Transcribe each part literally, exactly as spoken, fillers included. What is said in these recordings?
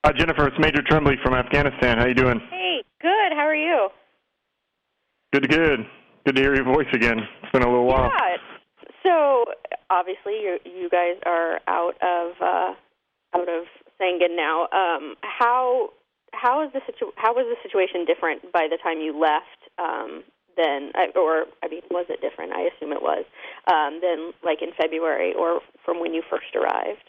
Hi, Jennifer. It's Major Tremblay from Afghanistan. How you doing? Hey, good. How are you? Good, good. Good to hear your voice again. It's been a little while. Yeah. So obviously, you you guys are out of uh, out of Sangin now. Um, how how is the situ- how was the situation different by the time you left? Um, than or I mean, was it different? I assume it was. Um, than like in February or from when you first arrived.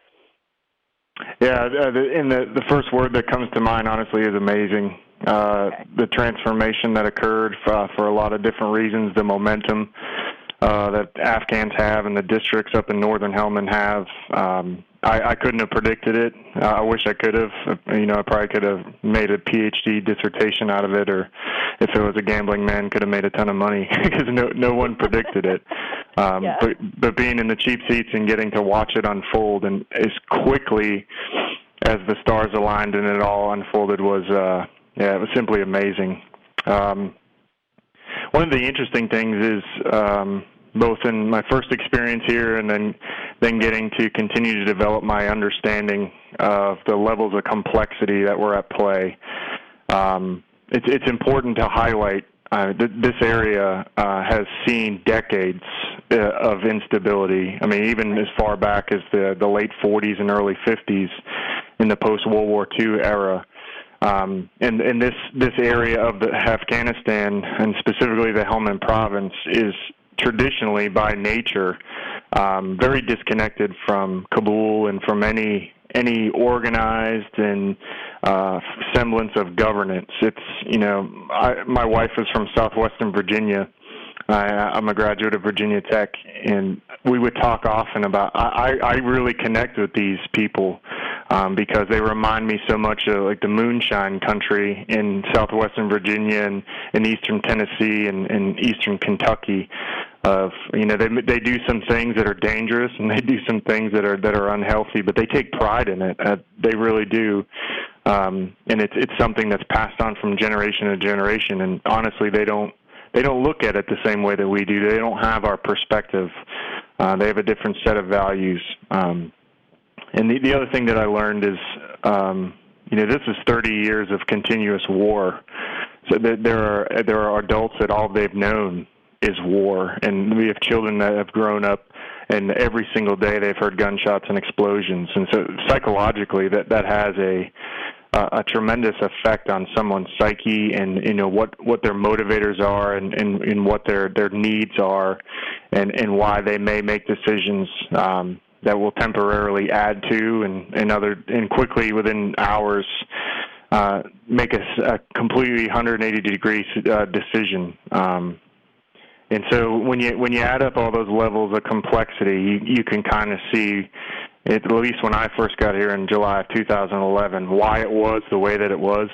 Yeah, uh, the, and the the first word that comes to mind, honestly, is amazing. Uh, okay. The transformation that occurred for, for a lot of different reasons, the momentum uh, that Afghans have and the districts up in northern Helmand have. Um, I, I couldn't have predicted it. Uh, I wish I could have. You know, I probably could have made a P H D dissertation out of it, or if it was a gambling man, could have made a ton of money because no no one predicted it. Um, yeah. But but being in the cheap seats and getting to watch it unfold and as quickly as the stars aligned and it all unfolded was uh, yeah, it was simply amazing. Um, one of the interesting things is um, both in my first experience here and then then getting to continue to develop my understanding of the levels of complexity that were at play. Um, it's it's important to highlight uh, th- this area uh, has seen decades uh, of instability. I mean, even as far back as the, the late forties and early fifties in the post-World War Two era. Um, and, and this, this area of the Afghanistan, and specifically the Helmand province, is traditionally, by nature, um, very disconnected from Kabul and from any any organized and uh, semblance of governance. It's, you know, I, my wife is from southwestern Virginia. I, I'm a graduate of Virginia Tech, and we would talk often about, I, I really connect with these people um, because they remind me so much of like the moonshine country in southwestern Virginia and in eastern Tennessee and, and eastern Kentucky. Of, you know, they they do some things that are dangerous and they do some things that are that are unhealthy, but they take pride in it. Uh, they really do, um, and it's it's something that's passed on from generation to generation. And honestly, they don't they don't look at it the same way that we do. They don't have our perspective. Uh, they have a different set of values. Um, and the the other thing that I learned is, um, you know, this is thirty years of continuous war. So that there are there are adults that all they've known is war, and we have children that have grown up and every single day they've heard gunshots and explosions, and so psychologically that that has a uh, a tremendous effect on someone's psyche and, you know, what what their motivators are and, and, and what their their needs are, and and why they may make decisions um, that will temporarily add to and, and other and quickly within hours uh, make a, a completely one hundred eighty degree uh, decision. Um, And so when you when you add up all those levels of complexity, you, you can kind of see, at least when I first got here in July of two thousand eleven, why it was the way that it was,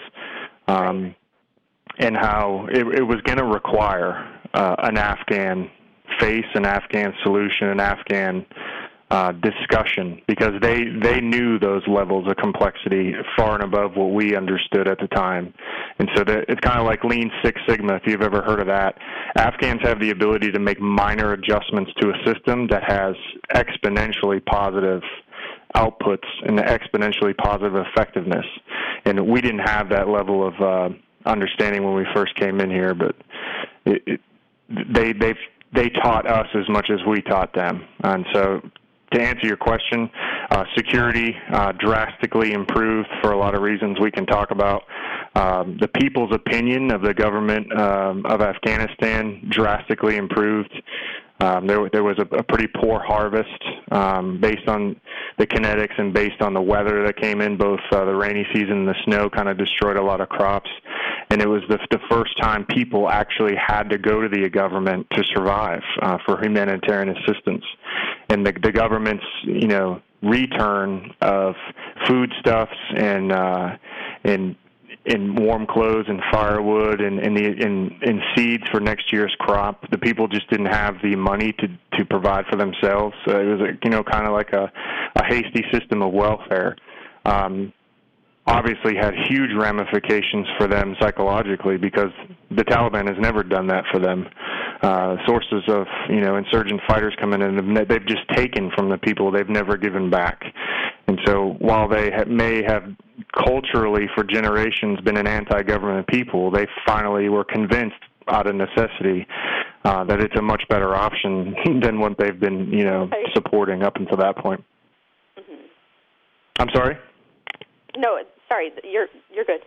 um, and how it, it was going to require uh, an Afghan face, an Afghan solution, an Afghan uh, discussion, because they, they knew those levels of complexity far and above what we understood at the time. And so that, it's kind of like Lean Six Sigma, if you've ever heard of that. Afghans have the ability to make minor adjustments to a system that has exponentially positive outputs and exponentially positive effectiveness. And we didn't have that level of uh, understanding when we first came in here, but it, it, they they they taught us as much as we taught them. And so to answer your question, uh, security uh, drastically improved for a lot of reasons we can talk about. Um, the people's opinion of the government um, of Afghanistan drastically improved. Um, there, there was a, a pretty poor harvest um, based on the kinetics and based on the weather that came in. Both uh, the rainy season and the snow kind of destroyed a lot of crops. And it was the, the first time people actually had to go to the government to survive uh, for humanitarian assistance. And the, the government's, you know, return of foodstuffs and uh, and in warm clothes and firewood and and, the, and and seeds for next year's crop. The people just didn't have the money to, to provide for themselves. So it was, a, you know, kind of like a, a hasty system of welfare. Um, obviously had huge ramifications for them psychologically because the Taliban has never done that for them. Uh, sources of, you know, insurgent fighters coming in, they've just taken from the people. They've never given back. And so while they ha- may have culturally for generations been an anti-government people, they finally were convinced out of necessity uh, that it's a much better option than what they've been, you know, supporting up until that point. Mm-hmm. I'm sorry? No, sorry, you're you're good.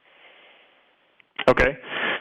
Okay.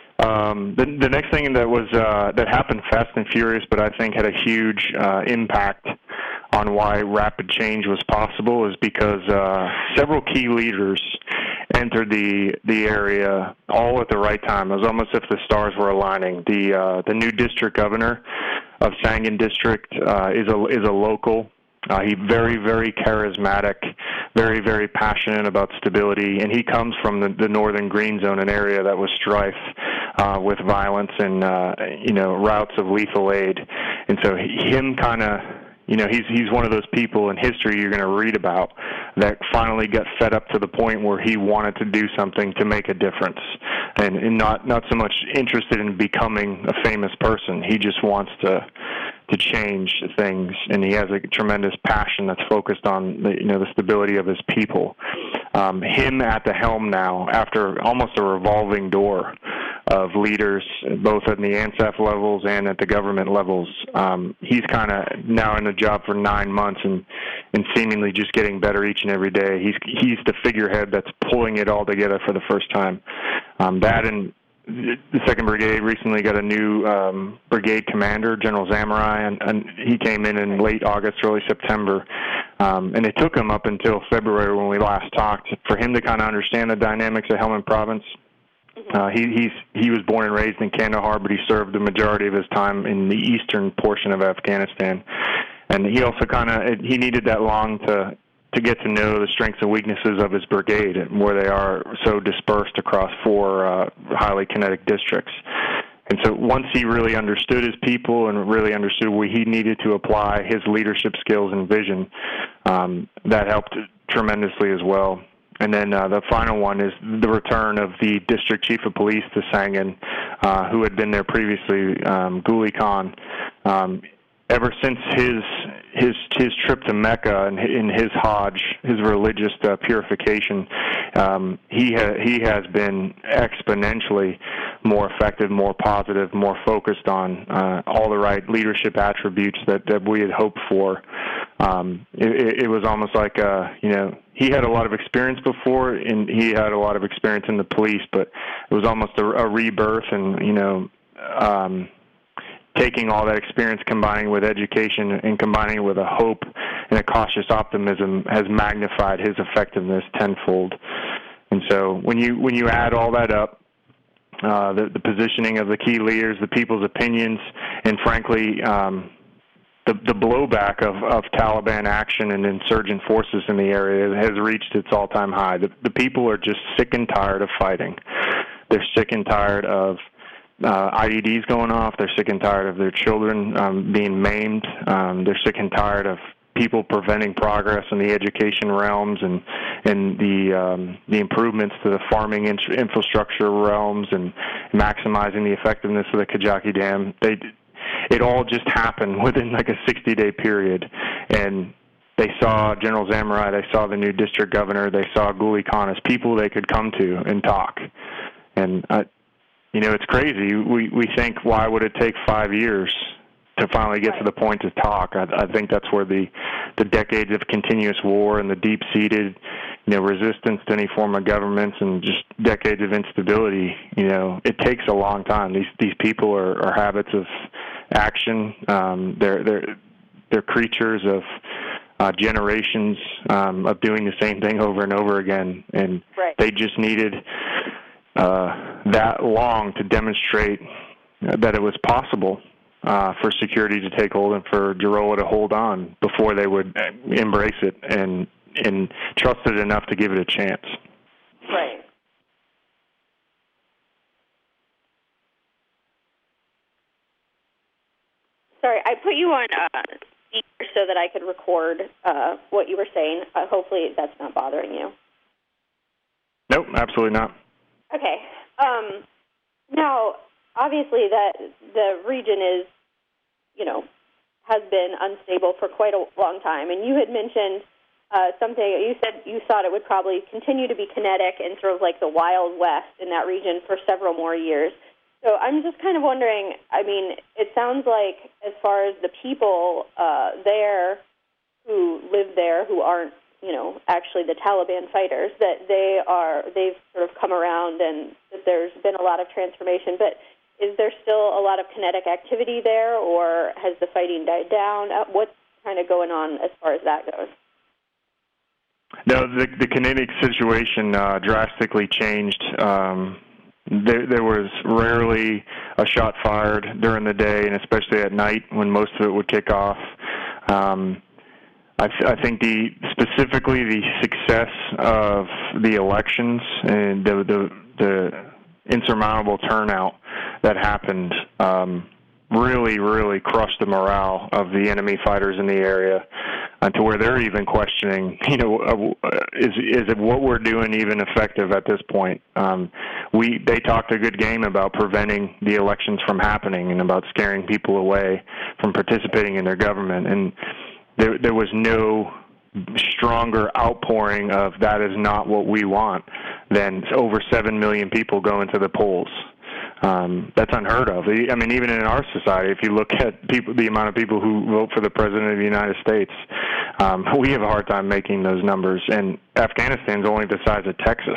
Um, the, the next thing that was uh, that happened fast and furious, but I think had a huge uh, impact on why rapid change was possible, is because uh, several key leaders entered the the area all at the right time. It was almost as if the stars were aligning. The uh, the new district governor of Sangin District uh, is a is a local. Uh, he's very, very charismatic, very, very passionate about stability, and he comes from the, the northern green zone, an area that was strife uh, with violence and, uh, you know, routes of lethal aid. And so him kind of, you know, he's he's one of those people in history you're going to read about that finally got fed up to the point where he wanted to do something to make a difference, and, and not, not so much interested in becoming a famous person. He just wants to to change things, and he has a tremendous passion that's focused on the, you know, the stability of his people. Um, him at the helm now, after almost a revolving door of leaders, both at the ANSAF levels and at the government levels, um, he's kind of now in the job for nine months and, and seemingly just getting better each and every day. He's he's the figurehead that's pulling it all together for the first time. Um, that and the second Brigade recently got a new um, brigade commander, General Zamurai, and, and he came in in late August, early September. Um, and it took him up until February when we last talked for him to kind of understand the dynamics of Helmand Province. Uh, he he's he was born and raised in Kandahar, but he served the majority of his time in the eastern portion of Afghanistan. And he also kind of he needed that long to to get to know the strengths and weaknesses of his brigade, and where they are so dispersed across four uh, highly kinetic districts. And so once he really understood his people and really understood where he needed to apply his leadership skills and vision, um, that helped tremendously as well. And then uh, the final one is the return of the district chief of police to Sangin, uh, who had been there previously, um, Ghuli Khan. Um, ever since his his his trip to Mecca and in his Hajj, his religious uh, purification, um, he ha- he has been exponentially more effective, more positive, more focused on uh, all the right leadership attributes that, that we had hoped for. Um, it, it was almost like, uh, you know, he had a lot of experience before, and he had a lot of experience in the police, but it was almost a, a rebirth, and, you know, um, taking all that experience, combining with education, and combining it with a hope and a cautious optimism has magnified his effectiveness tenfold. And so when you when you add all that up, uh, the, the positioning of the key leaders, the people's opinions, and frankly, um, the, the blowback of, of Taliban action and insurgent forces in the area has reached its all-time high. The, the people are just sick and tired of fighting. They're sick and tired of uh, I E Ds going off. They're sick and tired of their children um, being maimed. Um, they're sick and tired of people preventing progress in the education realms and and the um, the improvements to the farming in- infrastructure realms and maximizing the effectiveness of the Kajaki Dam. They it all just happened within like a sixty-day period, and they saw General Zamurai, they saw the new district governor, they saw Ghuli Khan as people they could come to and talk. And uh, you know, it's crazy. We we think, why would it take five years to finally get to the point to talk? I, I think that's where the the decades of continuous war and the deep-seated, you know, resistance to any form of governments and just decades of instability, you know, it takes a long time. These these people are, are habits of action. Um, they're they're they're creatures of uh, generations um, of doing the same thing over and over again, and right. they just needed uh, that long to demonstrate that it was possible Uh, for security to take hold and for Giroa to hold on before they would embrace it and and trust it enough to give it a chance. Right. Sorry, I put you on uh, speaker so that I could record uh, what you were saying. Uh, hopefully that's not bothering you. Nope, absolutely not. Okay. Um, now, obviously, that the region is, you know, has been unstable for quite a long time. And you had mentioned uh, something you said you thought it would probably continue to be kinetic and sort of like the Wild West in that region for several more years. So I'm just kind of wondering, I mean, it sounds like as far as the people uh, there who live there who aren't, you know, actually the Taliban fighters, that they are, they've sort of come around and that there's been a lot of transformation. But is there still a lot of kinetic activity there, or has the fighting died down? Uh, what's kind of going on as far as that goes? No, the, the kinetic situation uh, drastically changed. Um, there, there was rarely a shot fired during the day, and especially at night when most of it would kick off. Um, I, th- I think the specifically the success of the elections and the the, the insurmountable turnout that happened um, really, really crushed the morale of the enemy fighters in the area, uh, to where they're even questioning, you know, uh, is is it what we're doing even effective at this point? Um, we they talked a good game about preventing the elections from happening and about scaring people away from participating in their government, and there there was no stronger outpouring of that is not what we want than over seven million people going to the polls. Um, that's unheard of. I mean, even in our society, if you look at people, the amount of people who vote for the President of the United States, um, we have a hard time making those numbers. And Afghanistan's only the size of Texas.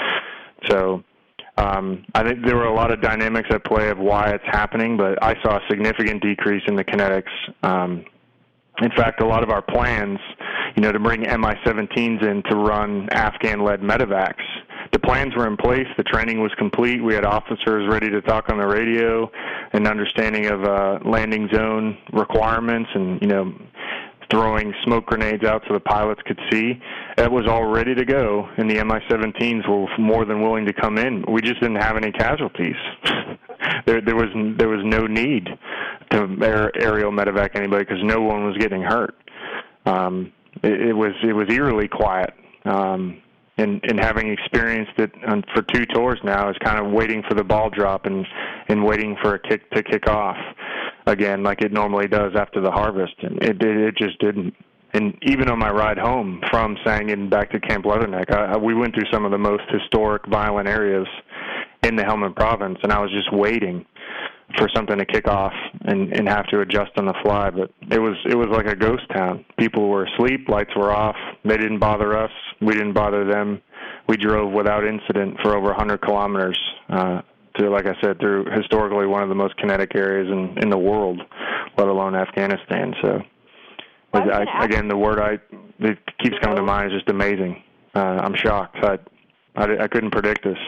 So um, I think there were a lot of dynamics at play of why it's happening, but I saw a significant decrease in the kinetics. Um, in fact, a lot of our plans, you know, to bring M I seventeens in to run Afghan-led medevacs, the plans were in place. The training was complete. We had officers ready to talk on the radio, an understanding of uh, landing zone requirements, and, you know, throwing smoke grenades out so the pilots could see. That was all ready to go, and the M I seventeens were more than willing to come in. We just didn't have any casualties. there, there was there was no need to air, aerial medevac anybody because no one was getting hurt. Um, it, it was it was eerily quiet. Um, And, and having experienced it on, for two tours now, is kind of waiting for the ball drop and, and waiting for a kick to kick off again, like it normally does after the harvest. And it it, it just didn't. And even on my ride home from Sangin back to Camp Leatherneck, I, I, we went through some of the most historic, violent areas in the Helmand Province, and I was just waiting for something to kick off and, and have to adjust on the fly. But it was it was like a ghost town. People were asleep, lights were off. They didn't bother us. We didn't bother them. We drove without incident for over one hundred kilometers uh, to, like I said, through historically one of the most kinetic areas in, in the world, let alone Afghanistan. So, well, I, again, the word I that keeps coming to mind is just amazing. Uh, I'm shocked. I, I, I couldn't predict this.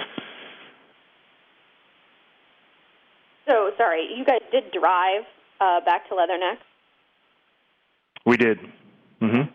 So, sorry, you guys did drive uh, back to Leatherneck? We did. Mm-hmm.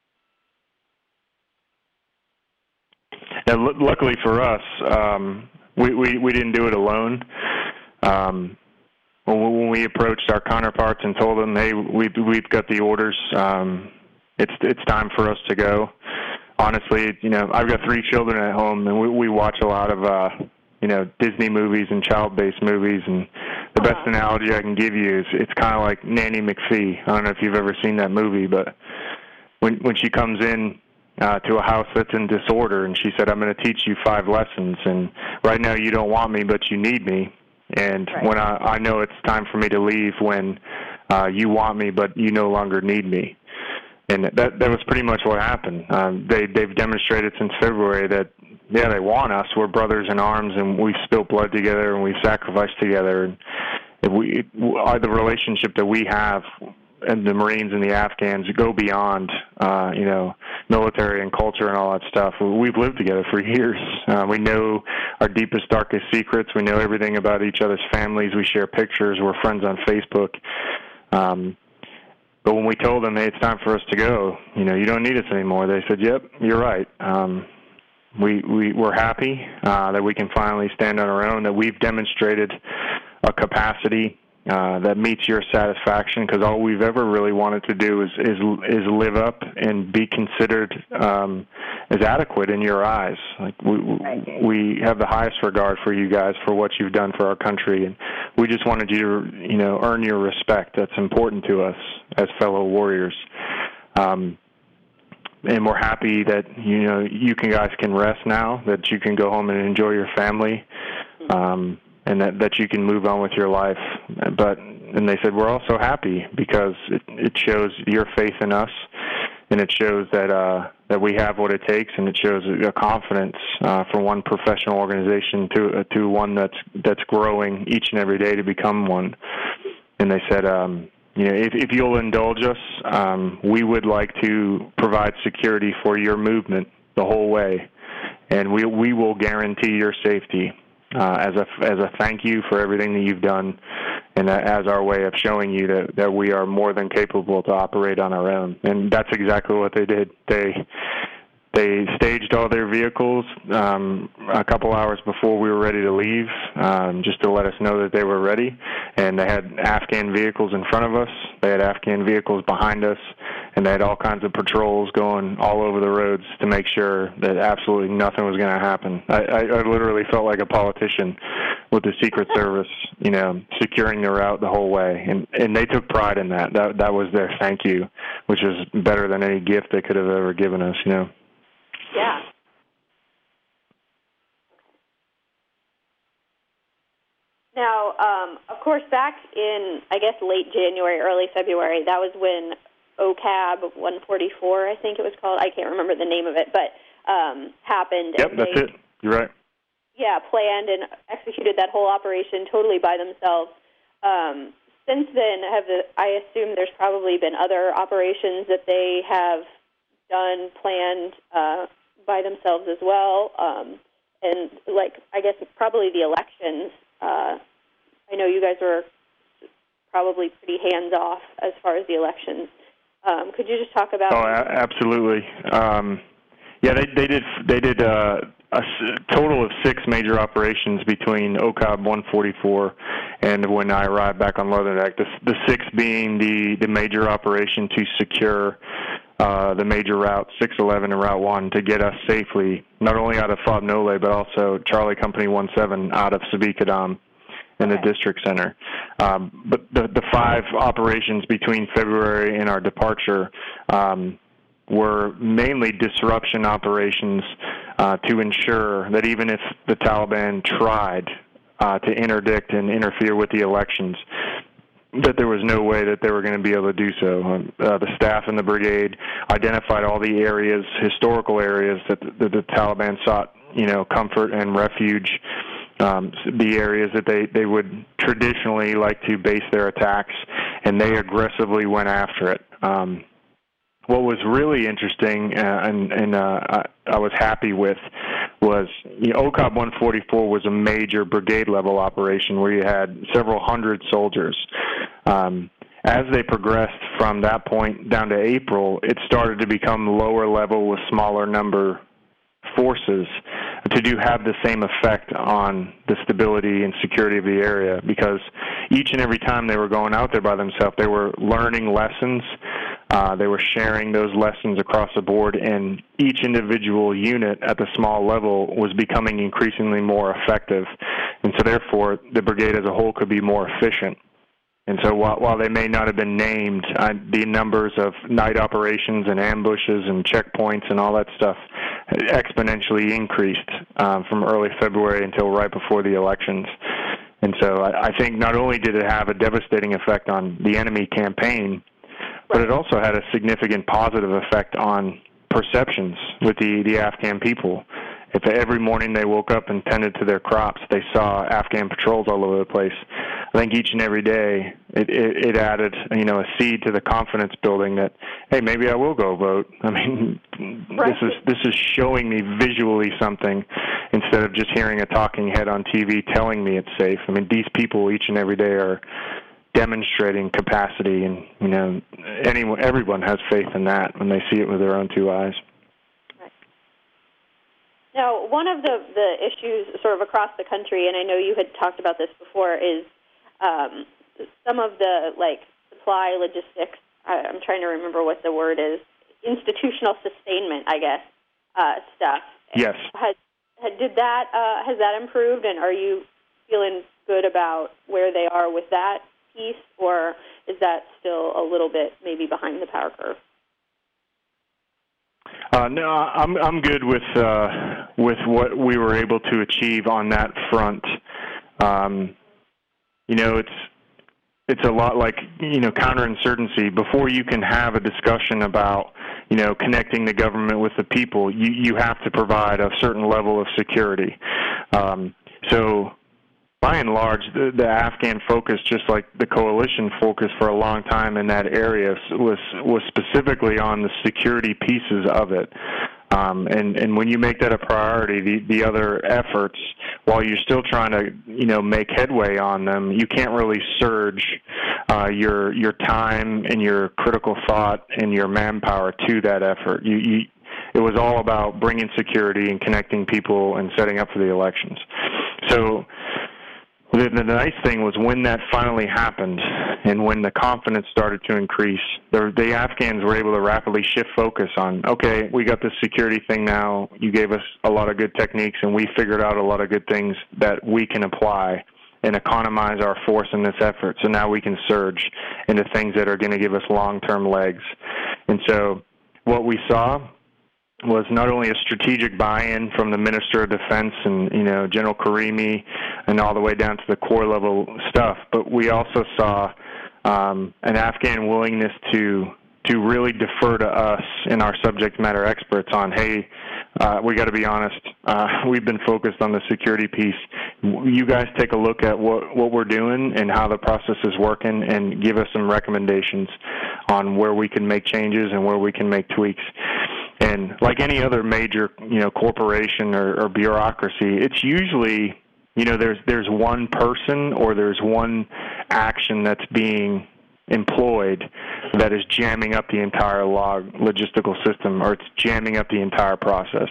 And l- luckily for us, um, we, we, we didn't do it alone. Um, when, when we approached our counterparts and told them, hey, we, we've got the orders, um, it's it's time for us to go. Honestly, you know, I've got three children at home, and we, we watch a lot of uh, you know, Disney movies and child-based movies, and the best uh-huh. analogy I can give you is it's kind of like Nanny McPhee. I don't know if you've ever seen that movie, but when when she comes in uh, to a house that's in disorder, and she said, I'm going to teach you five lessons, and right now you don't want me, but you need me, and right. when I, I know it's time for me to leave when uh, you want me, but you no longer need me. And that that was pretty much what happened. Um, they, they've demonstrated since February that, yeah, they want us. We're brothers in arms, and we've spilled blood together, and we've sacrificed together. And if we, it, the relationship that we have, and the Marines and the Afghans, go beyond, uh, you know, military and culture and all that stuff. We've lived together for years. Uh, we know our deepest, darkest secrets. We know everything about each other's families. We share pictures. We're friends on Facebook. Um, But when we told them, hey, it's time for us to go, you know, you don't need us anymore, they said, yep, you're right. Um, we, we, we're happy uh, that we can finally stand on our own, that we've demonstrated a capacity uh, that meets your satisfaction, because all we've ever really wanted to do is, is, is live up and be considered um, as adequate in your eyes. Like we, right. we have the highest regard for you guys for what you've done for our country, and we just wanted you to, you know, earn your respect. That's important to us as fellow warriors. Um, and we're happy that, you know, you can, guys can rest now, that you can go home and enjoy your family, um, and that, that you can move on with your life. But and they said, we're also happy because it, it shows your faith in us, and it shows that uh, that we have what it takes, and it shows a confidence uh, from one professional organization to uh, to one that's that's growing each and every day to become one. And they said, um, you know, if, if you'll indulge us, um, we would like to provide security for your movement the whole way, and we we will guarantee your safety uh, as a as a thank you for everything that you've done, and as our way of showing you that, that we are more than capable to operate on our own. And that's exactly what they did. They They staged all their vehicles um, a couple hours before we were ready to leave, um, just to let us know that they were ready. And they had Afghan vehicles in front of us. They had Afghan vehicles behind us. And they had all kinds of patrols going all over the roads to make sure that absolutely nothing was going to happen. I, I, I literally felt like a politician with the Secret Service, you know, securing the route the whole way. And, and they took pride in that. That, that was their thank you, which is better than any gift they could have ever given us, you know. Yeah. Now, um, of course, back in, I guess, late January, early February, that was when O C A B one forty-four, I think it was called. I can't remember the name of it, but um, happened. Yep, and that's they, it. You're right. Yeah, planned and executed that whole operation totally by themselves. Um, since then, have the, I assume there's probably been other operations that they have done, planned uh, by themselves as well. Um, and, like, I guess probably the elections. Uh, I know you guys were probably pretty hands-off as far as the elections. Um, could you just talk about? Oh, a- absolutely. Um, yeah, they they did they did uh, a s- total of six major operations between O C A B one forty-four and when I arrived back on Northern Deck. The, the sixth being the the major operation to secure uh, the major route six eleven and Route one to get us safely not only out of Fob Nole but also Charlie Company one seven out of Sabikadam in the district center. Um, but the, the five operations between February and our departure um, were mainly disruption operations uh, to ensure that even if the Taliban tried uh, to interdict and interfere with the elections, that there was no way that they were going to be able to do so. Um, uh, the staff in the brigade identified all the areas, historical areas, that the, that the Taliban sought, you know, comfort and refuge. Um, the areas that they, they would traditionally like to base their attacks, and they aggressively went after it. Um, what was really interesting uh, and, and uh, I, I was happy with was, you know, O C A B one forty-four was a major brigade-level operation where you had several hundred soldiers. Um, as they progressed from that point down to April, it started to become lower level with smaller number forces to do have the same effect on the stability and security of the area, because each and every time they were going out there by themselves, they were learning lessons. Uh, they were sharing those lessons across the board, and each individual unit at the small level was becoming increasingly more effective. And so therefore, the brigade as a whole could be more efficient. And so while, while they may not have been named, uh, the numbers of night operations and ambushes and checkpoints and all that stuff exponentially increased um, from early February until right before the elections. And so I, I think not only did it have a devastating effect on the enemy campaign, but it also had a significant positive effect on perceptions with the, the Afghan people. If every morning they woke up and tended to their crops, they saw Afghan patrols all over the place. I think each and every day it, it, it added, you know, a seed to the confidence building that, hey, maybe I will go vote. I mean, right. this is this is showing me visually something instead of just hearing a talking head on T V telling me it's safe. I mean, these people each and every day are demonstrating capacity, and, you know, anyone, everyone has faith in that when they see it with their own two eyes. Now, one of the, the issues sort of across the country, and I know you had talked about this before, is um, some of the, like, supply logistics, I, I'm trying to remember what the word is, institutional sustainment, I guess, uh, stuff. Yes. Has, had, did that, uh, has that improved, and are you feeling good about where they are with that piece, or is that still a little bit maybe behind the power curve? Uh, no, I'm I'm good with uh, with what we were able to achieve on that front. Um, you know, it's it's a lot like, you know, counterinsurgency. Before you can have a discussion about, you know, connecting the government with the people, you you have to provide a certain level of security. Um, so. By and large, the, the Afghan focus, just like the coalition focus for a long time in that area, was was specifically on the security pieces of it. Um, and, and when you make that a priority, the, the other efforts, while you're still trying to, you know, make headway on them, you can't really surge uh, your your time and your critical thought and your manpower to that effort. You, you it was all about bringing security and connecting people and setting up for the elections. So. The, the nice thing was when that finally happened and when the confidence started to increase, the, the Afghans were able to rapidly shift focus on, okay, we got this security thing now. You gave us a lot of good techniques, and we figured out a lot of good things that we can apply and economize our force in this effort. So now we can surge into things that are going to give us long-term legs. And so what we saw was not only a strategic buy-in from the Minister of Defense and, you know, General Karimi and all the way down to the core level stuff, but we also saw um, an Afghan willingness to to really defer to us and our subject matter experts on, hey, uh, we got to be honest, uh, we've been focused on the security piece. You guys take a look at what, what we're doing and how the process is working and give us some recommendations on where we can make changes and where we can make tweaks. And like any other major, you know, corporation or, or bureaucracy, it's usually, you know, there's there's one person or there's one action that's being employed that is jamming up the entire log logistical system, or it's jamming up the entire process.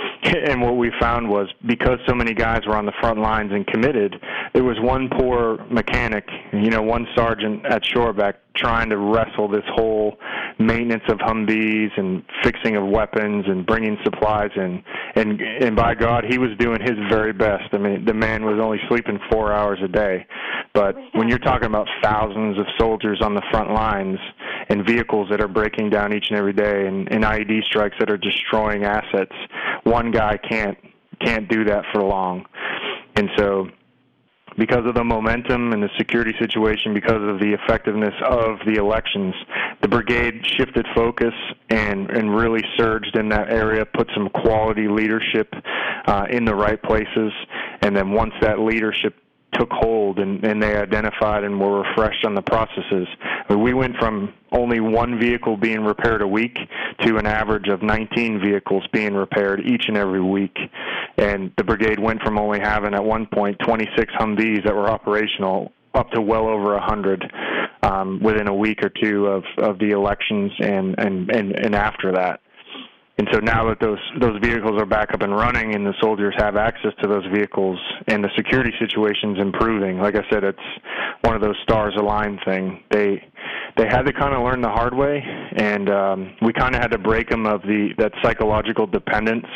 And what we found was, because so many guys were on the front lines and committed, there was one poor mechanic, you know, one sergeant at Shoreback trying to wrestle this whole maintenance of Humvees and fixing of weapons and bringing supplies in. And, and by God, he was doing his very best. I mean, the man was only sleeping four hours a day. But when you're talking about thousands of soldiers on the front lines and vehicles that are breaking down each and every day and, and I E D strikes that are destroying assets, one guy can't can't do that for long. And so because of the momentum and the security situation, because of the effectiveness of the elections, the brigade shifted focus and, and really surged in that area, put some quality leadership uh, in the right places. And then once that leadership took hold and, and they identified and were refreshed on the processes, we went from only one vehicle being repaired a week to an average of nineteen vehicles being repaired each and every week. And the brigade went from only having, at one point, twenty-six Humvees that were operational up to well over one hundred um, within a week or two of, of the elections and, and, and, and after that. And so now that those those vehicles are back up and running and the soldiers have access to those vehicles and the security situation's improving, like I said, it's one of those stars aligned thing. They they had to kind of learn the hard way, and um, we kind of had to break them of the that psychological dependence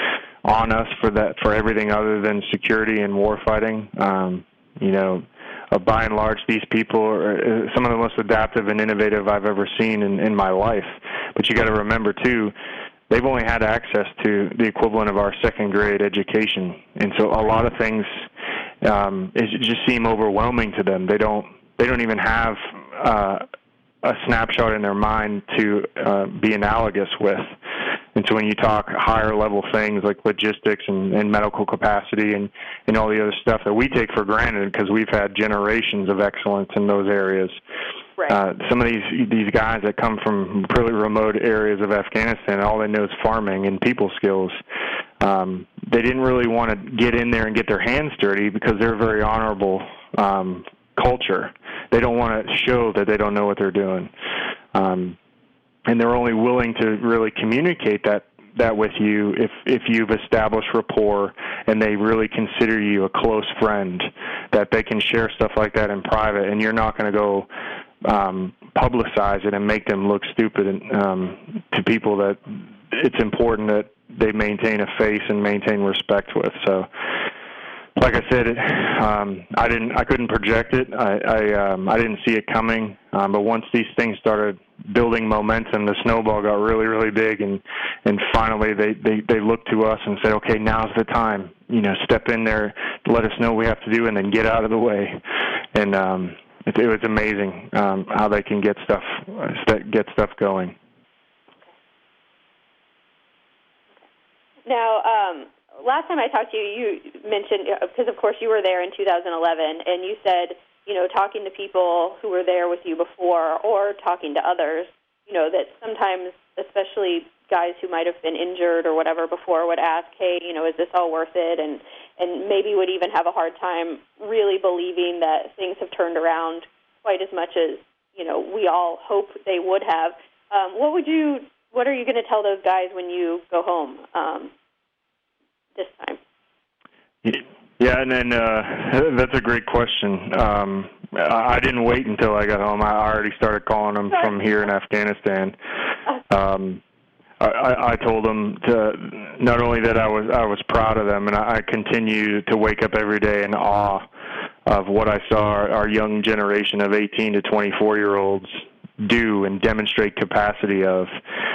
on us for that for everything other than security and war fighting. Um, you know, uh, by and large, these people are some of the most adaptive and innovative I've ever seen in, in my life. But you got to remember too, they've only had access to the equivalent of our second grade education. And so a lot of things um, is, just seem overwhelming to them. They don't, they don't even have uh, a snapshot in their mind to uh, be analogous with. And so when you talk higher level things like logistics and, and medical capacity and, and all the other stuff that we take for granted because we've had generations of excellence in those areas, Right. Uh, some of these these guys that come from really remote areas of Afghanistan, all they know is farming and people skills. Um, they didn't really want to get in there and get their hands dirty because they're a very honorable um, culture. They don't want to show that they don't know what they're doing. Um, and they're only willing to really communicate that that with you if, if you've established rapport and they really consider you a close friend, that they can share stuff like that in private and you're not going to go um, publicize it and make them look stupid and, um, to people that it's important that they maintain a face and maintain respect with. So, like I said, it, um, I didn't, I couldn't project it. I, I, um, I didn't see it coming. Um, but once these things started building momentum, the snowball got really, really big, and and finally they, they, they looked to us and said, okay, now's the time. You know, step in there, let us know what we have to do, and then get out of the way. And um, it, it was amazing um, how they can get stuff, get stuff going. Now, um, last time I talked to you, you mentioned, because of course you were there in two thousand eleven, and you said, you know, talking to people who were there with you before or talking to others, you know, that sometimes, especially guys who might have been injured or whatever before, would ask, hey, you know, is this all worth it? And, and maybe would even have a hard time really believing that things have turned around quite as much as, you know, we all hope they would have. Um, what would you, what are you going to tell those guys when you go home um, this time? Yeah, and then uh, that's a great question. Um, I didn't wait until I got home. I already started calling them from here in Afghanistan. Um, I, I told them to not only that I was I was proud of them, and I, I continue to wake up every day in awe of what I saw our, our young generation of eighteen to twenty-four year olds do and demonstrate capacity of.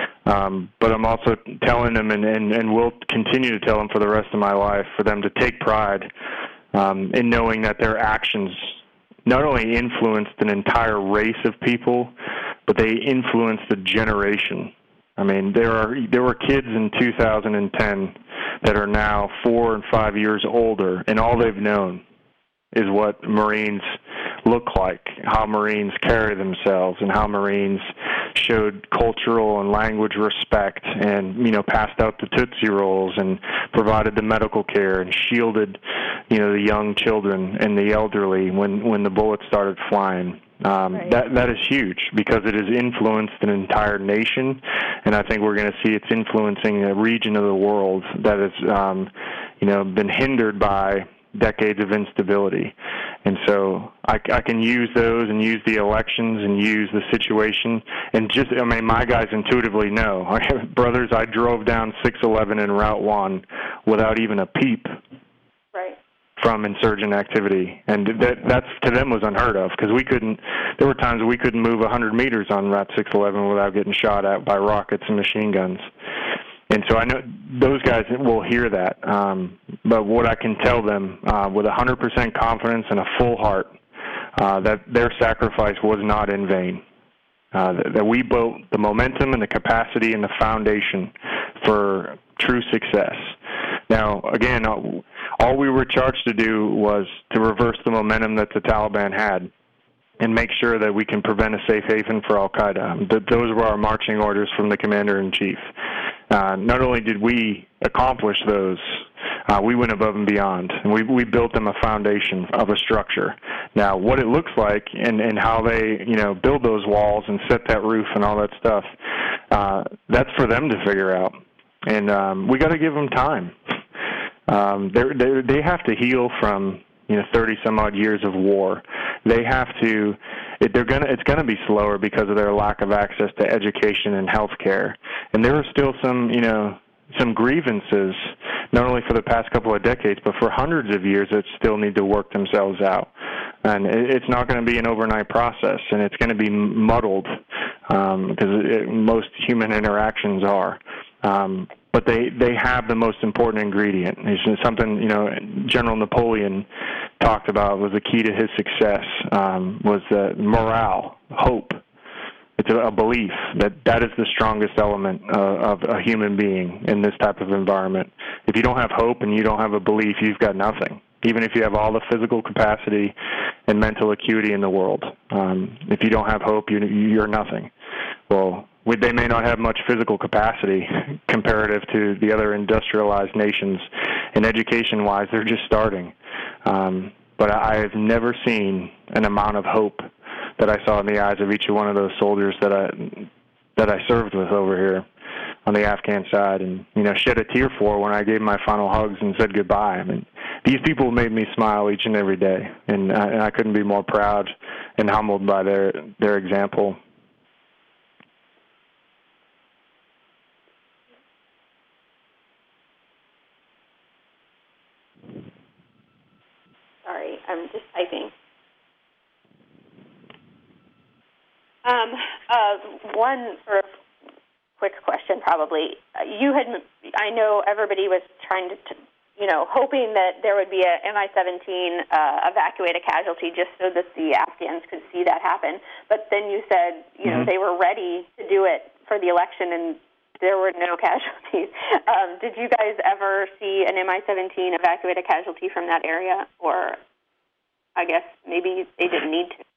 Um, but I'm also telling them, and, and, and will continue to tell them for the rest of my life, for them to take pride um, in knowing that their actions not only influenced an entire race of people, but they influenced a generation. I mean, there are there were kids in two thousand ten that are now four and five years older, and all they've known is what Marines look like, how Marines carry themselves, and how Marines showed cultural and language respect, and, you know, passed out the Tootsie Rolls and provided the medical care and shielded, you know, the young children and the elderly when, when the bullets started flying. Um, right. That that is huge because it has influenced an entire nation, and I think we're going to see it's influencing a region of the world that has, um, you know, been hindered by decades of instability. And so I, I can use those and use the elections and use the situation. And just, I mean, my guys intuitively know. Brothers, I drove down six eleven in Route one without even a peep. Right. From insurgent activity, and that that's to them was unheard of because we couldn't. There were times we couldn't move one hundred meters on Route six eleven without getting shot at by rockets and machine guns. And so I know those guys will hear that. Um, but what I can tell them uh, with one hundred percent confidence and a full heart, uh, that their sacrifice was not in vain. Uh, that, that we built the momentum and the capacity and the foundation for true success. Now, again, all we were charged to do was to reverse the momentum that the Taliban had and make sure that we can prevent a safe haven for al-Qaeda. Th- those were our marching orders from the commander-in-chief. Uh, not only did we accomplish those, uh, we went above and beyond, and we, we built them a foundation of a structure. Now, what it looks like and, and how they, you know, build those walls and set that roof and all that stuff, uh, that's for them to figure out. And um, we got to give them time. Um, they they have to heal from, you know, thirty some odd years of war. They have to. It, they're gonna. It's gonna be slower because of their lack of access to education and health care. And there are still some, you know, some grievances, not only for the past couple of decades, but for hundreds of years that still need to work themselves out. And it, it's not going to be an overnight process, and it's going to be muddled um, because it, most human interactions are. Um, but they, they have the most important ingredient. It's something, you know, General Napoleon talked about was the key to his success, um, was uh, morale, hope. It's a, a belief that that is the strongest element uh, of a human being in this type of environment. If you don't have hope and you don't have a belief, you've got nothing, even if you have all the physical capacity and mental acuity in the world. Um, if you don't have hope, you, you're nothing. Well, we, they may not have much physical capacity comparative to the other industrialized nations, and education-wise, they're just starting. Um, but I have never seen an amount of hope that I saw in the eyes of each one of those soldiers that I that I served with over here on the Afghan side, and, you know, shed a tear for when I gave my final hugs and said goodbye. I mean, these people made me smile each and every day, and I, and I couldn't be more proud and humbled by their their example. Sorry, I'm just typing. Um, uh, one sort of quick question, probably. Uh, you had, I know everybody was trying to, to, you know, hoping that there would be a M I seventeen uh, evacuate a casualty just so that the Afghans could see that happen. But then you said, you know, mm-hmm. they were ready to do it for the election, and there were no casualties. Um, did you guys ever see an M I seventeen evacuate a casualty from that area? Or I guess maybe they didn't need to.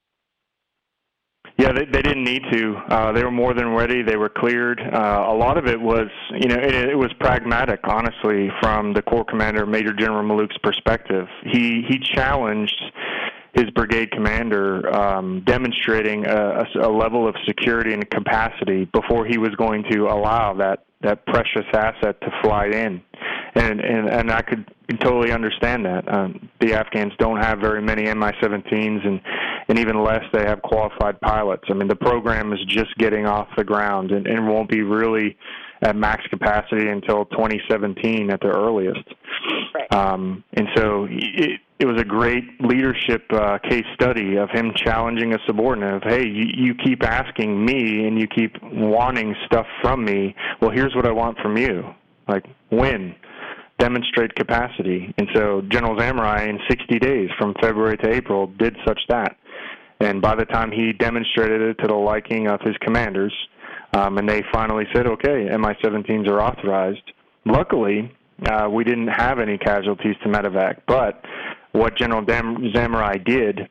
Yeah, they, they didn't need to. Uh, they were more than ready. They were cleared. Uh, a lot of it was, you know, it, it was pragmatic, honestly, from the Corps Commander, Major General Maluk's perspective. He he challenged his brigade commander, um, demonstrating a, a, a level of security and capacity before he was going to allow that, that precious asset to fly in. And, and and I could totally understand that. Um, the Afghans don't have very many M I seventeens, and, and even less they have qualified pilots. I mean, the program is just getting off the ground and, and won't be really at max capacity until twenty seventeen at the earliest. Right. Um, and so it, it was a great leadership uh, case study of him challenging a subordinate of, hey, you, you keep asking me and you keep wanting stuff from me. Well, here's what I want from you. Like, win. Demonstrate capacity. And so General Samurai, in sixty days from February to April, did such that. And by the time he demonstrated it to the liking of his commanders, um, and they finally said, okay, M I seventeens are authorized. Luckily, uh, we didn't have any casualties to medevac, but what General Dam- Samurai did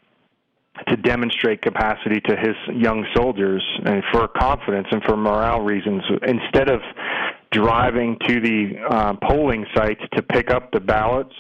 to demonstrate capacity to his young soldiers and for confidence and for morale reasons, instead of driving to the uh, polling sites to pick up the ballots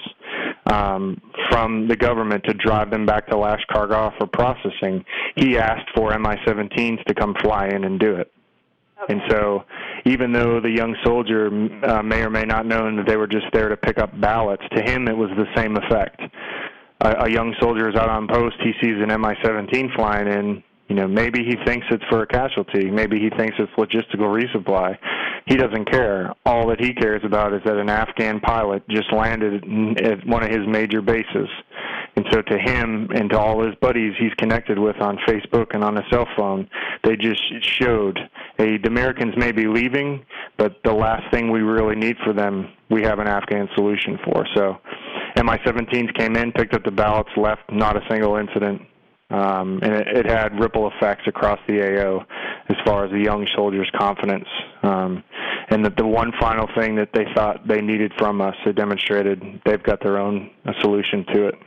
um, from the government to drive them back to Lashkargah for processing, he asked for M I seventeens to come fly in and do it. Okay. And so even though the young soldier uh, may or may not know that they were just there to pick up ballots, to him it was the same effect. A, a young soldier is out on post, he sees an M I seventeen flying in. You know, maybe he thinks it's for a casualty. Maybe he thinks it's logistical resupply. He doesn't care. All that he cares about is that an Afghan pilot just landed at one of his major bases. And so to him and to all his buddies he's connected with on Facebook and on a cell phone, they just showed, hey, the Americans may be leaving, but the last thing we really need for them, we have an Afghan solution for. So M I seventeens came in, picked up the ballots, left, not a single incident. Um, and it, it had ripple effects across the A O as far as the young soldiers' confidence. Um, and that the one final thing that they thought they needed from us, they demonstrated they've got their own uh, solution to it.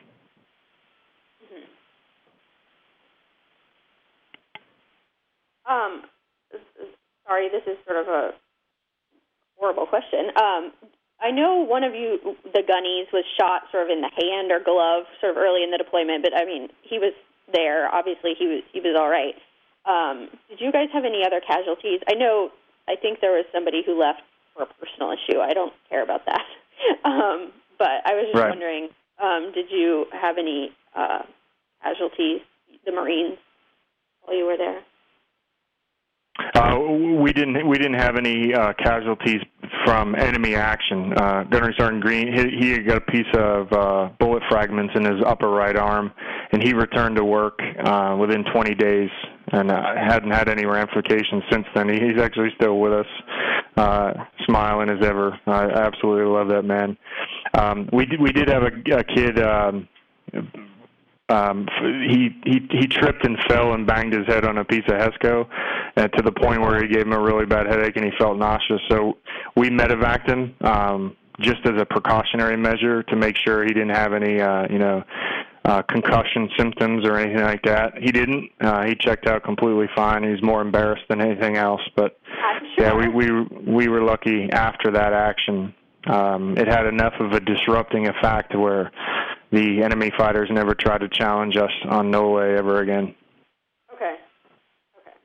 Mm-hmm. Um, sorry, this is sort of a horrible question. Um, I know one of you, the gunnies, was shot sort of in the hand or glove sort of early in the deployment, but, I mean, he was there. Obviously, he was he was all right. Um, did you guys have any other casualties? I know, I think there was somebody who left for a personal issue. I don't care about that. um, but I was just right. wondering, um, did you have any uh, casualties, the Marines, while you were there? Uh, we didn't. We didn't have any uh, casualties from enemy action. Uh, Gunnery Sergeant Green, he, he got a piece of uh, bullet fragments in his upper right arm, and he returned to work uh, within twenty days, and uh, hadn't had any ramifications since then. He, he's actually still with us, uh, smiling as ever. I absolutely love that man. Um, we did. We did have a, a kid. Um, Um, he, he he tripped and fell and banged his head on a piece of Hesco uh, to the point where he gave him a really bad headache and he felt nauseous. So we medevaced him um, just as a precautionary measure to make sure he didn't have any, uh, you know, uh, concussion symptoms or anything like that. He didn't. Uh, he checked out completely fine. He was more embarrassed than anything else. But, yeah, we, we, we were lucky after that action. Um, it had enough of a disrupting effect where the enemy fighters never tried to challenge us on no way ever again. Okay. Okay.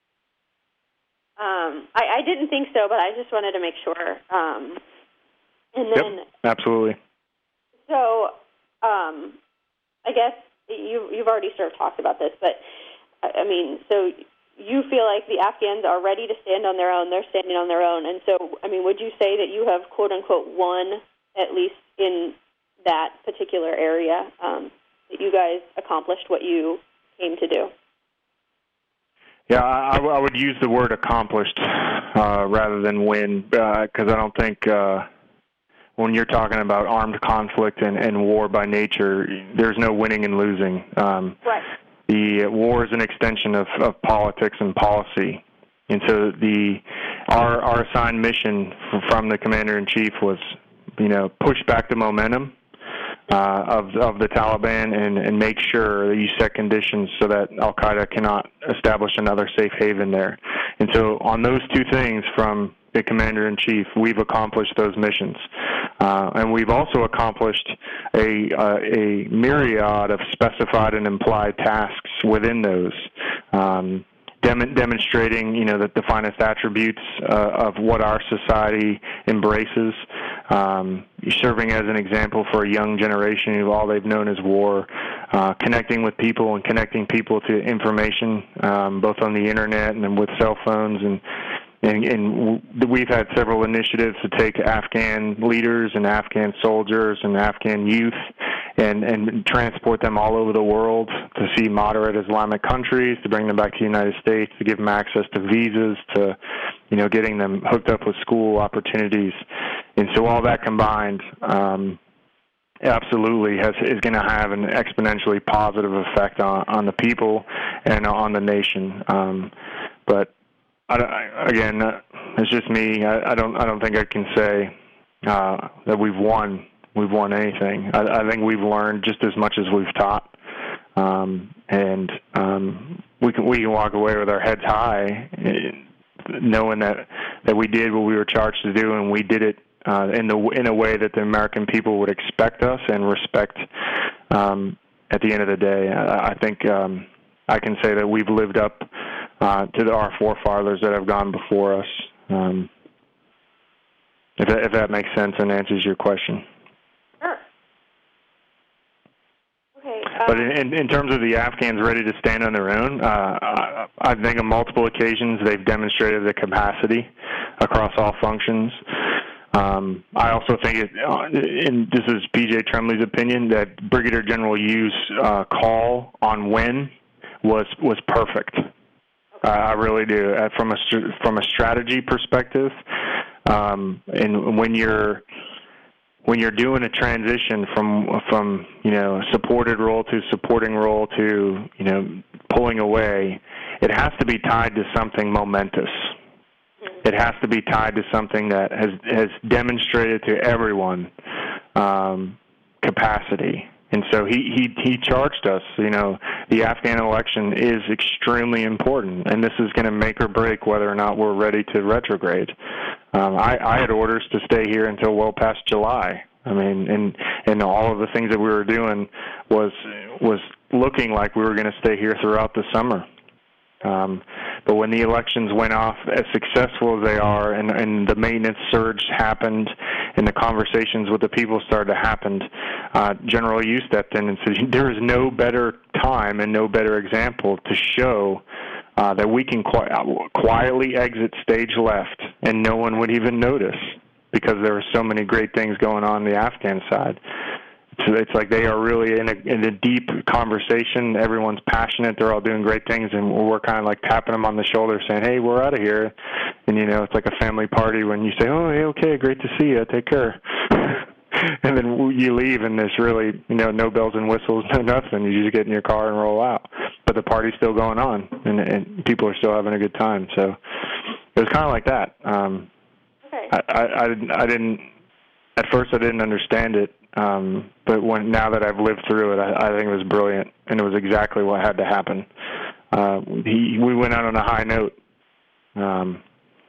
Um, I, I didn't think so, but I just wanted to make sure. Um, and then, yep, absolutely. So, um, I guess you, you've already sort of talked about this, but, I mean, so you feel like the Afghans are ready to stand on their own. They're standing on their own. And so, I mean, would you say that you have, quote-unquote, won, at least in that particular area? Um, you guys accomplished what you came to do? Yeah, I, I would use the word accomplished uh, rather than win, because uh, I don't think uh, when you're talking about armed conflict and, and war by nature, there's no winning and losing. Um, right. The war is an extension of, of politics and policy. And so the our our assigned mission from the commander-in-chief was, you know, push back the momentum uh, of of the Taliban and, and make sure that you set conditions so that Al-Qaeda cannot establish another safe haven there. And so on those two things from the commander-in-chief, we've accomplished those missions. Uh, and we've also accomplished a, uh, a myriad of specified and implied tasks within those. Um, Dem- demonstrating, you know, that the finest attributes uh, of what our society embraces, um, serving as an example for a young generation who all they've known is war, uh, connecting with people and connecting people to information, um, both on the internet and with cell phones. And, and, and we've had several initiatives to take Afghan leaders and Afghan soldiers and Afghan youth and, and transport them all over the world to see moderate Islamic countries, to bring them back to the United States, to give them access to visas, to, you know, getting them hooked up with school opportunities. And so all that combined um, absolutely has, is going to have an exponentially positive effect on, on the people and on the nation. Um, but I, I, again, it's just me. I, I don't. I don't think I can say uh, that we've won. We've won anything. I, I think we've learned just as much as we've taught, um, and um, we can we can walk away with our heads high, knowing that that we did what we were charged to do, and we did it uh, in the in a way that the American people would expect us and respect. Um, at the end of the day, I, I think um, I can say that we've lived up uh, to the, our forefathers that have gone before us. Um, if that, if that makes sense and answers your question. Sure. Okay. Um, but in, in terms of the Afghans ready to stand on their own, uh, I, I think on multiple occasions they've demonstrated the capacity across all functions. Um, I also think, it, uh, and this is P J Trembley's opinion, that Brigadier General Yu's uh, call on when was was perfect. Uh, I really do. Uh, from a from a strategy perspective, um, and when you're when you're doing a transition from from you know a supported role to supporting role to you know pulling away, it has to be tied to something momentous. It has to be tied to something that has has demonstrated to everyone um, capacity. And so he, he, he charged us, you know, the Afghan election is extremely important, and this is going to make or break whether or not we're ready to retrograde. Um, I, I had orders to stay here until well past July. I mean, and and all of the things that we were doing was was looking like we were going to stay here throughout the summer. Um, but when the elections went off, as successful as they are, and, and the maintenance surge happened, and the conversations with the people started to happen, uh, General Yu stepped in and said, there is no better time and no better example to show uh, that we can qui- quietly exit stage left, and no one would even notice, because there were so many great things going on, on the Afghan side. So it's like they are really in a, in a deep conversation. Everyone's passionate. They're all doing great things, and we're kind of like tapping them on the shoulder saying, hey, we're out of here. And, you know, it's like a family party when you say, oh, hey, okay, great to see you. Take care. And then you leave, and there's really, you know, no bells and whistles, no nothing. You just get in your car and roll out. But the party's still going on, and, and people are still having a good time. So it was kind of like that. Um, okay. I, I, I, I didn't, at first I didn't understand it. Um, but when now that I've lived through it, I, I think it was brilliant, and it was exactly what had to happen. Uh, he, we went out on a high note, um,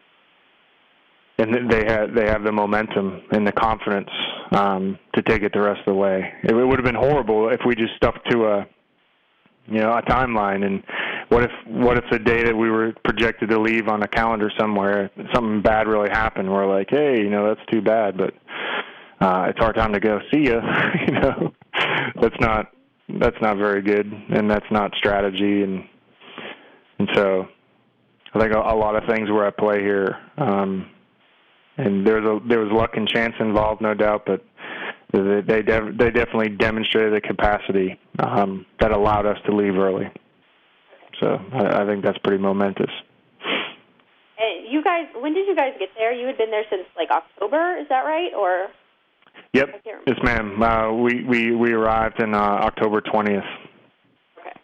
and they had they have the momentum and the confidence um, to take it the rest of the way. It, it would have been horrible if we just stuck to a you know a timeline. And what if what if the day that we were projected to leave on a calendar somewhere, something bad really happened? We're like, hey, you know, that's too bad, but. Uh, it's our time to go. See ya. you know, that's not that's not very good, and that's not strategy. And and so, I think a, a lot of things were at play here. Um, and there's a there was luck and chance involved, no doubt. But they they, de- they definitely demonstrated the capacity um, that allowed us to leave early. So I, I think that's pretty momentous. And you guys, when did you guys get there? You had been there since like October, is that right? Or yep, yes, ma'am. Uh, we we we arrived in uh, October twentieth. Okay.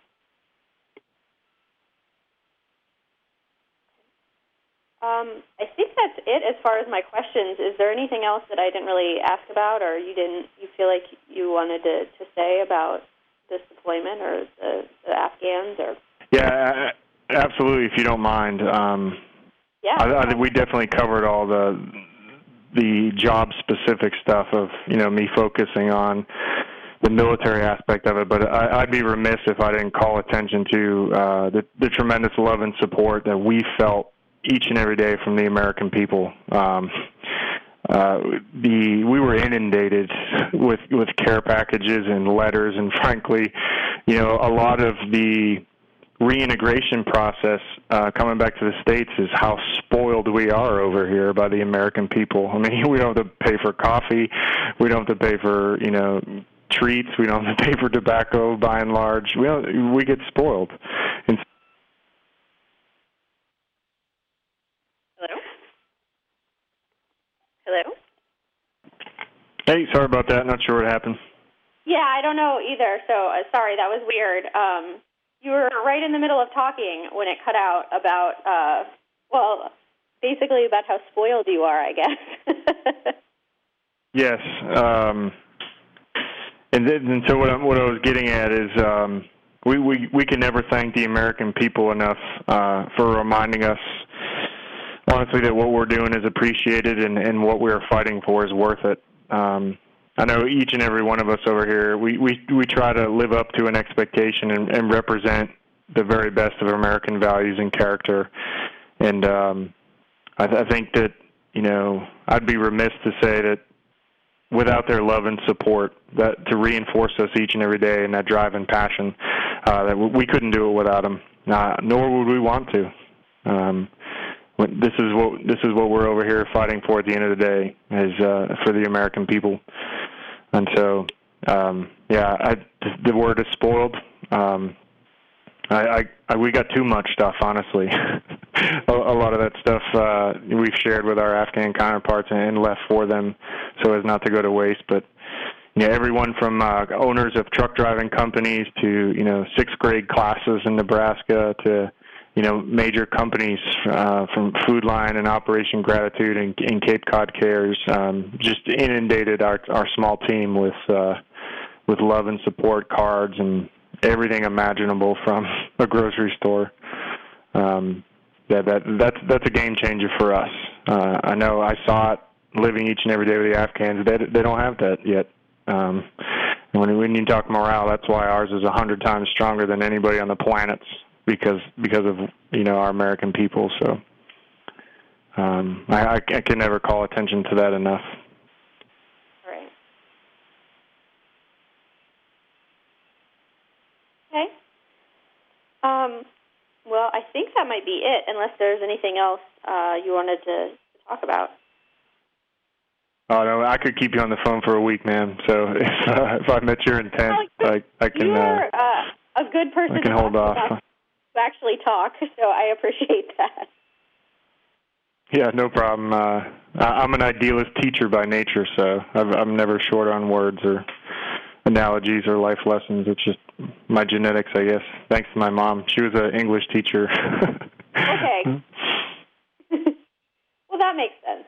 Um, I think that's it as far as my questions. Is there anything else that I didn't really ask about, or you didn't? You feel like you wanted to, to say about this deployment or the, the Afghans, or? Yeah, absolutely. If you don't mind. Um, yeah. I, I, we definitely covered all the the job-specific stuff of, you know, me focusing on the military aspect of it, but I, I'd be remiss if I didn't call attention to uh, the, the tremendous love and support that we felt each and every day from the American people. Um, uh, the we were inundated with with care packages and letters, and frankly, you know, a lot of the reintegration process uh, coming back to the States is how spoiled we are over here by the American people. I mean, we don't have to pay for coffee, we don't have to pay for, you know, treats, we don't have to pay for tobacco by and large. We don't, we get spoiled. And Hello? Hello? hey, sorry about that. Not sure what happened. Yeah, I don't know either, so uh, sorry, that was weird. Um, you were right in the middle of talking when it cut out about, uh, well, basically about how spoiled you are, I guess. Yes. Um, and, then, and so what, I, what I was getting at is um, we, we, we can never thank the American people enough uh, for reminding us, honestly, that what we're doing is appreciated and, and what we're fighting for is worth it. Um, I know each and every one of us over here, we, we, we try to live up to an expectation and, and represent the very best of American values and character. And um, I, th- I think that, you know, I'd be remiss to say that without their love and support, that to reinforce us each and every day and that drive and passion, uh, that we couldn't do it without them, uh, nor would we want to. Um, This is what this is what we're over here fighting for at the end of the day, is uh, for the American people. And so, um, yeah, I, the word is spoiled. Um, I, I, I, we got too much stuff, honestly. a, a lot of that stuff uh, we've shared with our Afghan counterparts and left for them so as not to go to waste. But you know, everyone from uh, owners of truck driving companies to, you know, sixth grade classes in Nebraska to, you know, major companies uh, from Food Line and Operation Gratitude and, and Cape Cod Cares um, just inundated our our small team with uh, with love and support cards and everything imaginable from a grocery store. Um, yeah, that that's that's a game changer for us. Uh, I know I saw it living each and every day with the Afghans. They they don't have that yet. Um, and when when you talk morale, that's why ours is a hundred times stronger than anybody on the planet's. Because because of, you know, our American people, so um, I, I can never call attention to that enough. Right. Okay. Um, well, I think that might be it, unless there's anything else uh, you wanted to, to talk about. Oh no, I could keep you on the phone for a week, man. So if uh, if I met your intent, well, I I can. You're uh, uh, a good person I can to hold off. About. actually talk, so I appreciate that. Yeah, no problem. Uh, I'm an idealist teacher by nature, so I've, I'm never short on words or analogies or life lessons. It's just my genetics, I guess. Thanks to my mom. She was an English teacher. Okay. Well, that makes sense.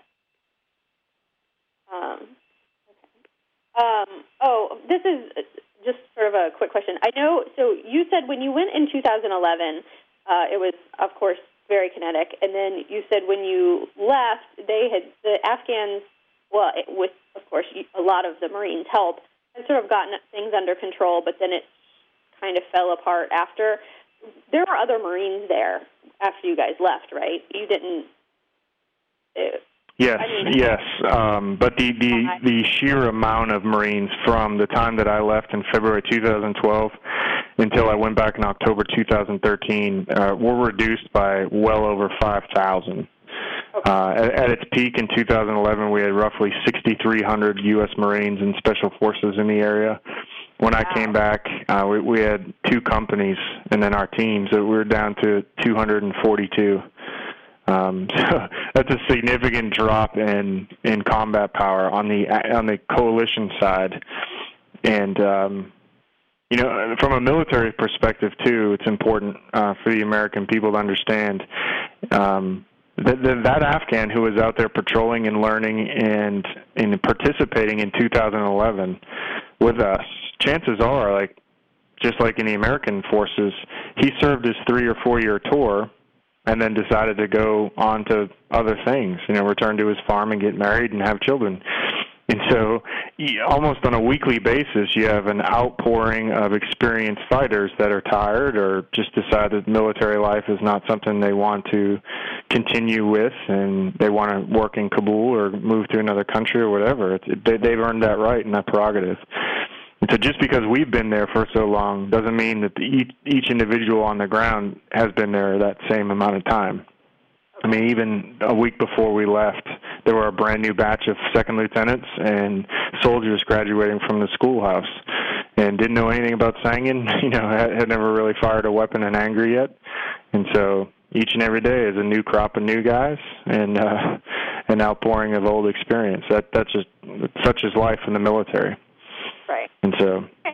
Um, okay. um, oh, this is... Just sort of a quick question. I know, so you said when you went in two thousand eleven, uh, it was, of course, very kinetic, and then you said when you left, they had, the Afghans, well, it, with, of course, a lot of the Marines' help, had sort of gotten things under control, but then it kind of fell apart after. There were other Marines there after you guys left, right? You didn't... It, Yes, I mean, yes, um, but the, the, the sheer amount of Marines from the time that I left in February two thousand twelve until I went back in October two thousand thirteen uh, were reduced by well over five thousand. Okay. Uh, at, at its peak in two thousand eleven, we had roughly sixty-three hundred U S Marines and Special Forces in the area. When I wow. came back, uh, we, we had two companies and then our teams. So we were down to two hundred forty-two. Um, so that's a significant drop in, in combat power on the on the coalition side. And um, you know, from a military perspective too, it's important uh, for the American people to understand. Um, That, that Afghan who was out there patrolling and learning and, and participating in two thousand eleven with us, chances are, like just like in the American forces, he served his three or four year tour and then decided to go on to other things, you know, return to his farm and get married and have children. And so almost on a weekly basis, you have an outpouring of experienced fighters that are tired or just decide that military life is not something they want to continue with, and they want to work in Kabul or move to another country or whatever. It's, they, they've earned that right and that prerogative. And so just because we've been there for so long doesn't mean that the, each, each individual on the ground has been there that same amount of time. I mean, even a week before we left, there were a brand new batch of second lieutenants and soldiers graduating from the schoolhouse and didn't know anything about Sangin, you know, had, had never really fired a weapon in anger yet. And so each and every day is a new crop of new guys and uh, an outpouring of old experience. That That's just, such is life in the military. Right. And so... Okay.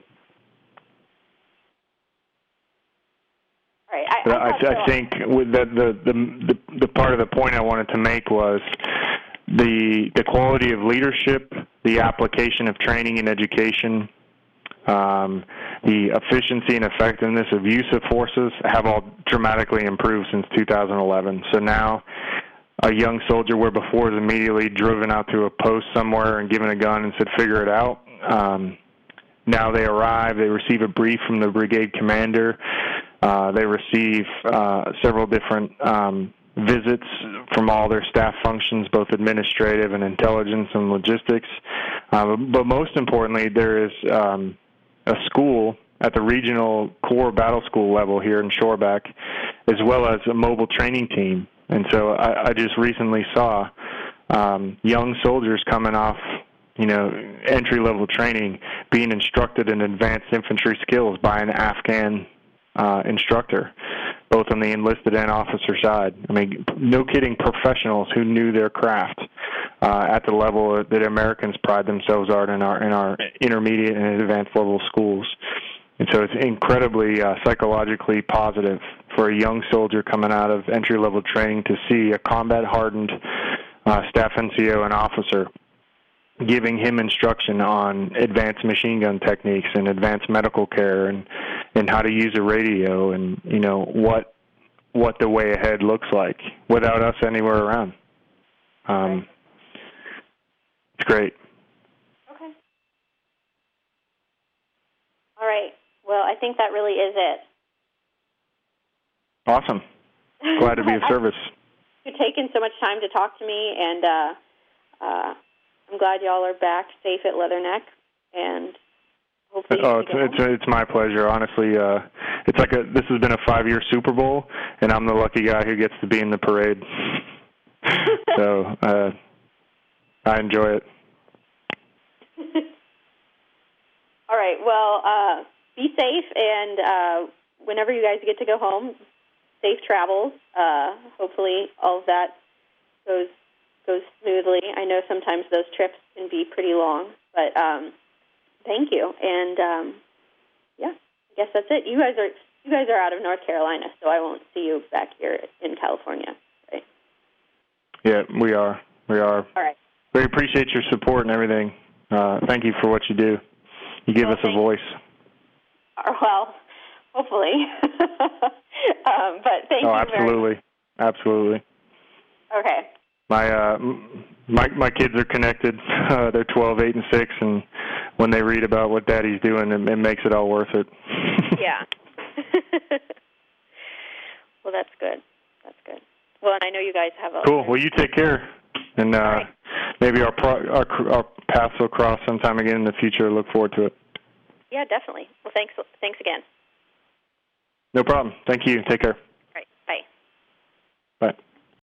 I, I, I, I think with the, the the the part of the point I wanted to make was the the quality of leadership, the application of training and education, um, the efficiency and effectiveness of use of forces have all dramatically improved since two thousand eleven. So now a young soldier where before was immediately driven out to a post somewhere and given a gun and said, figure it out. Um, now they arrive, they receive a brief from the brigade commander. Uh, they receive uh, several different um, visits from all their staff functions, both administrative and intelligence and logistics. Uh, but most importantly, there is um, a school at the regional core battle school level here in Shoreback, as well as a mobile training team. And so I, I just recently saw um, young soldiers coming off, you know, entry-level training being instructed in advanced infantry skills by an Afghan Uh, instructor, both on the enlisted and officer side. I mean, no kidding, professionals who knew their craft uh, at the level that Americans pride themselves on in our in our intermediate and advanced level schools. And so it's incredibly uh, psychologically positive for a young soldier coming out of entry-level training to see a combat-hardened uh, staff N C O and officer giving him instruction on advanced machine gun techniques and advanced medical care and, and how to use a radio and, you know, what what the way ahead looks like without us anywhere around. Um, right. It's great. Okay. All right. Well, I think that really is it. Awesome. Glad to be of service. You've taken so much time to talk to me, and uh, uh, I'm glad y'all are back safe at Leatherneck, and hopefully. Oh, it's it's, it's my pleasure. Honestly, uh, it's like a this has been a five-year Super Bowl, and I'm the lucky guy who gets to be in the parade. So uh, I enjoy it. All right. Well, uh, be safe, and uh, whenever you guys get to go home, safe travels. Uh, hopefully, all of that goes. goes smoothly. I know sometimes those trips can be pretty long, but um, thank you. And um, yeah, I guess that's it. You guys are you guys are out of North Carolina, so I won't see you back here in California, right? Yeah, we are. We are. All right. We appreciate your support and everything. Uh, thank you for what you do. You give well, us a voice. You. Well, hopefully. um, but thank oh, you absolutely. very much. Absolutely. Okay. My uh, my my kids are connected. Uh, they're twelve, eight, and six, and when they read about what Daddy's doing, it, it makes it all worth it. Yeah. Well, that's good. That's good. Well, and I know you guys have a cool. Well, you take care, and uh, right. maybe our, pro- our our paths will cross sometime again in the future. Look forward to it. Yeah, definitely. Well, thanks. Thanks again. No problem. Thank you. Take care. All right. Bye. Bye.